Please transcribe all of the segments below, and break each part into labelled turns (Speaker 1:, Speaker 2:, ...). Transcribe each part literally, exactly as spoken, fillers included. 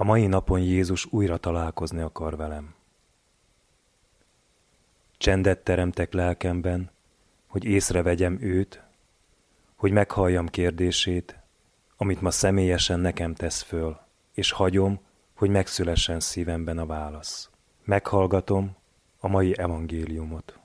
Speaker 1: mai napon Jézus újra találkozni akar velem. Csendet teremtek lelkemben, hogy észrevegyem őt, hogy meghalljam kérdését, amit ma személyesen nekem tesz föl, és hagyom, hogy megszülessen szívemben a válasz. Meghallgatom a mai evangéliumot.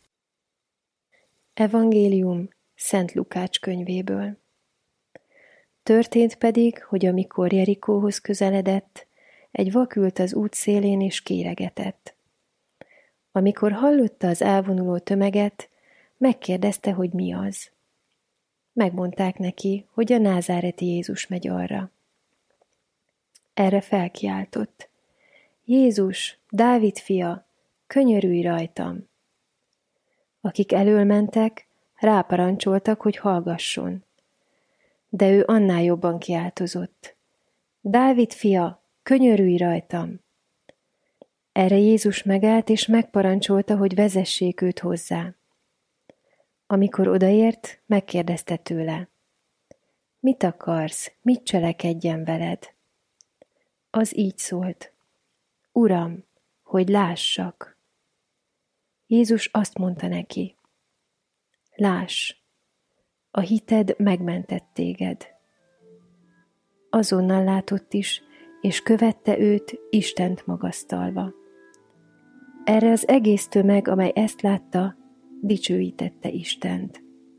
Speaker 2: Evangélium Szent Lukács könyvéből. Történt pedig, hogy amikor Jerikóhoz közeledett, egy vak ült az út szélén és kéregetett. Amikor hallotta az elvonuló tömeget, megkérdezte, hogy mi az. Megmondták neki, hogy a názáreti Jézus megy arra. Erre felkiáltott: Jézus, Dávid fia, könyörülj rajtam! Akik elől mentek, ráparancsoltak, hogy hallgasson. De ő annál jobban kiáltozott: Dávid fia, könyörülj rajtam! Erre Jézus megállt, és megparancsolta, hogy vezessék őt hozzá. Amikor odaért, megkérdezte tőle: Mit akarsz, mit cselekedjen veled? Az így szólt: Uram, hogy lássak. Jézus azt mondta neki: Láss, a hited megmentett téged. Azonnal látott is, és követte őt, Istent magasztalva. Erre az egész tömeg, amely ezt látta, dicsőítette Istent.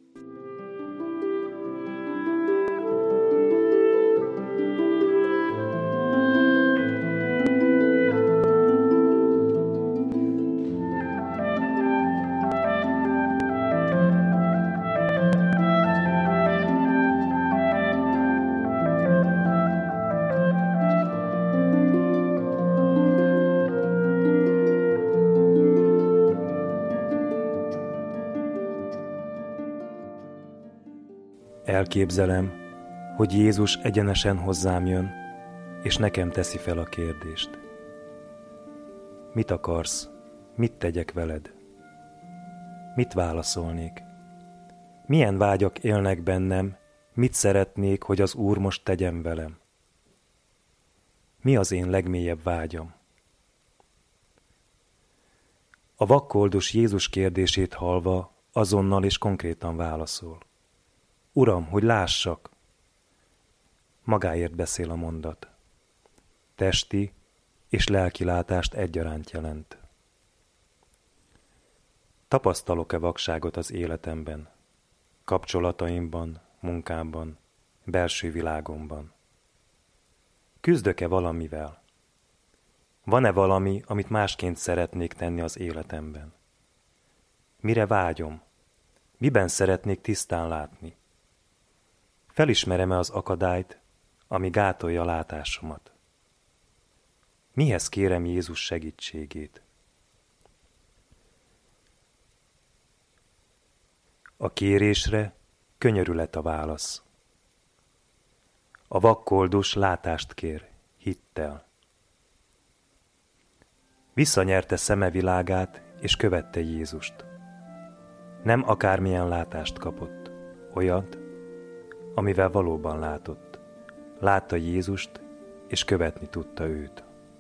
Speaker 1: Elképzelem, hogy Jézus egyenesen hozzám jön, és nekem teszi fel a kérdést. Mit akarsz? Mit tegyek veled? Mit válaszolnék? Milyen vágyak élnek bennem? Mit szeretnék, hogy az Úr most tegyen velem? Mi az én legmélyebb vágyam? A vakkoldus Jézus kérdését hallva azonnal és konkrétan válaszol. Uram, hogy lássak! Magáért beszél a mondat. Testi és lelki látást egyaránt jelent. Tapasztalok-e vakságot az életemben, kapcsolataimban, munkámban, belső világomban? Küzdök-e valamivel? Van-e valami, amit másként szeretnék tenni az életemben? Mire vágyom? Miben szeretnék tisztán látni? Felismerem-e az akadályt, ami gátolja a látásomat? Mihez kérem Jézus segítségét? A kérésre könyörület a válasz. A vakkoldus látást kér, hittel. Visszanyerte szeme világát, és követte Jézust. Nem akármilyen látást kapott, olyat, amivel valóban látott. Látta Jézust, és követni tudta őt.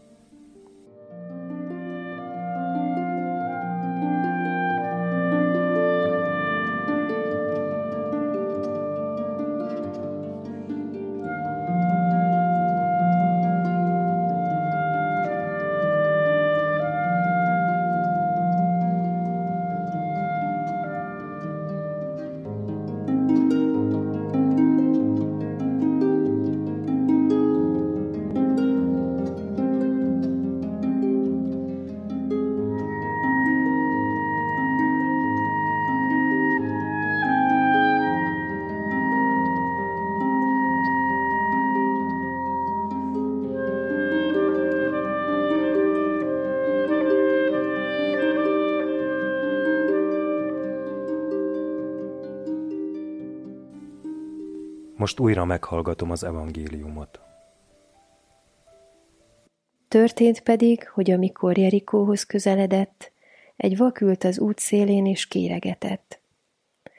Speaker 1: Most újra meghallgatom az evangéliumot.
Speaker 2: Történt pedig, hogy amikor Jerikóhoz közeledett, egy vak ült az út szélén és kéregetett.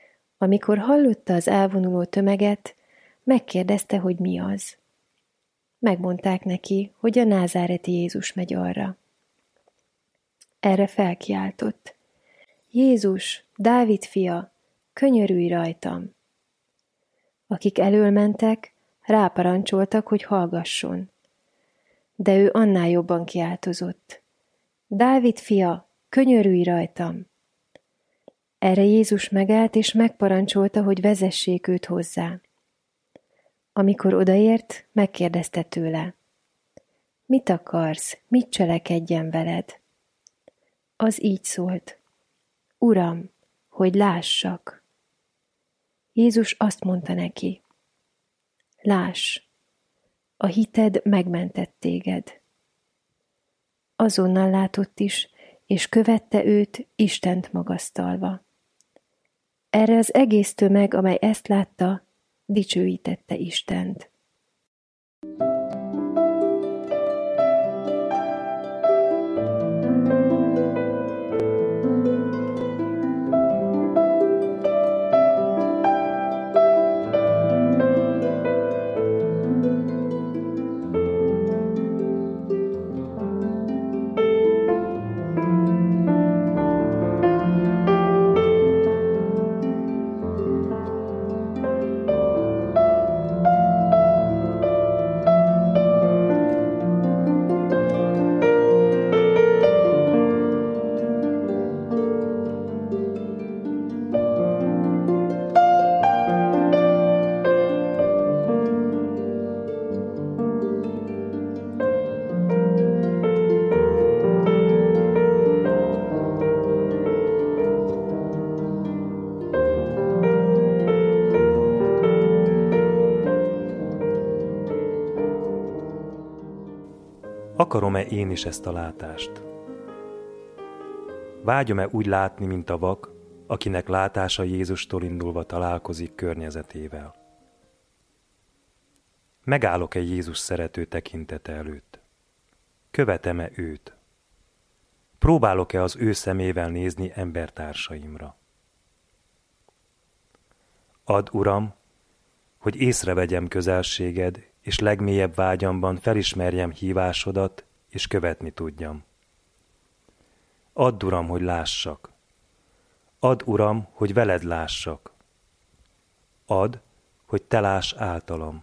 Speaker 2: Amikor hallotta az elvonuló tömeget, megkérdezte, hogy mi az. Megmondták neki, hogy a názáreti Jézus megy arra. Erre felkiáltott: Jézus, Dávid fia, könyörülj rajtam! Akik elől mentek, ráparancsoltak, hogy hallgasson. De ő annál jobban kiáltozott: Dávid fia, könyörülj rajtam! Erre Jézus megállt, és megparancsolta, hogy vezessék őt hozzá. Amikor odaért, megkérdezte tőle: Mit akarsz, mit cselekedjen veled? Az így szólt: Uram, hogy lássak. Jézus azt mondta neki: Láss, a hited megmentett téged. Azonnal látott is, és követte őt, Istent magasztalva. Erre az egész tömeg, amely ezt látta, dicsőítette Istent.
Speaker 1: Akarom-e én is ezt a látást? Vágyom-e úgy látni, mint a vak, akinek látása Jézustól indulva találkozik környezetével? Megállok-e Jézus szerető tekintete előtt? Követem-e őt? Próbálok-e az ő szemével nézni embertársaimra? Add, Uram, hogy észrevegyem közelséged, és legmélyebb vágyamban felismerjem hívásodat, és követni tudjam. Add, Uram, hogy lássak. Add, Uram, hogy veled lássak. Add, hogy te láss általam.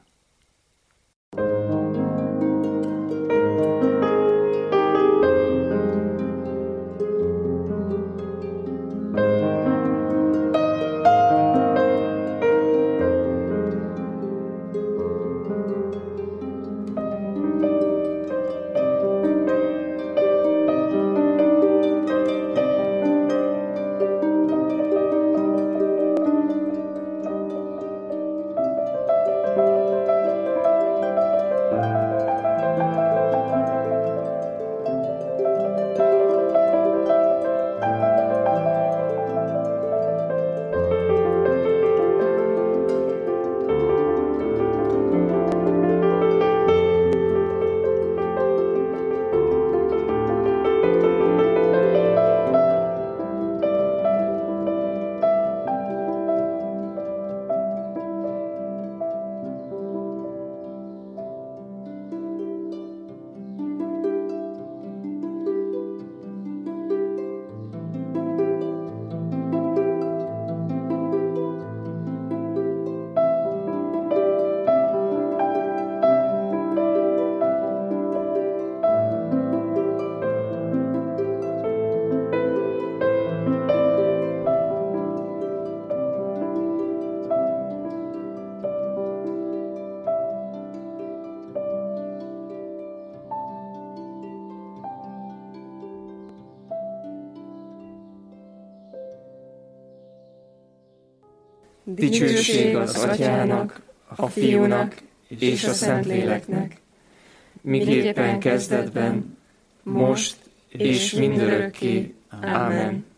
Speaker 3: Dicsőség az Atyának, a Fiúnak és a Szentléleknek, miképpen kezdetben, most és mindörökké. Ámen.